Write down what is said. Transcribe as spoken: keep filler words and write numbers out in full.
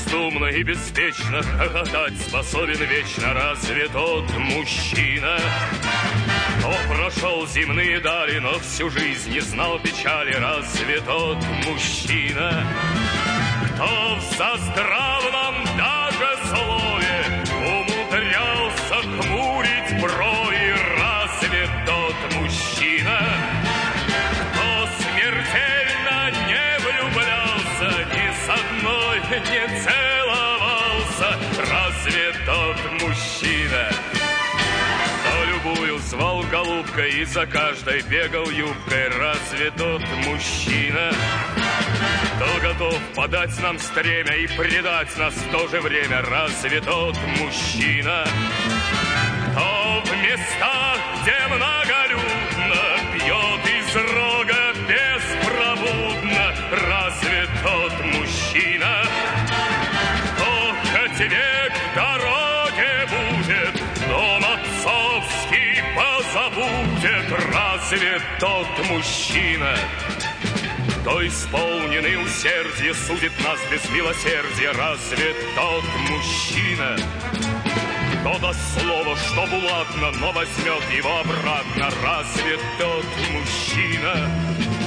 безумно и беспечно хохотать способен вечно разве тот мужчина? Кто прошел земные дали, но всю жизнь не знал печали, разве тот мужчина? Кто в заздравном даже слове умудрялся хмурить брови, разве тот мужчина? Кто смертельно не влюблялся, ни с одной не целовался, разве тот мужчина? Кто любую звал голубкой и за каждой бегал юбкой, разве тот мужчина? Кто готов подать нам стремя и предать нас в то же время, разве тот мужчина? Кто в местах, где многолюдно, пьет из рога беспробудно, разве тот мужчина? Кто хоть век в дороге будет, дом отцовский позабудет, разве тот мужчина? Кто исполненный усердия судит нас без милосердия, разве тот мужчина? Кто даст слово, что булатно, но возьмет его обратно, разве тот мужчина?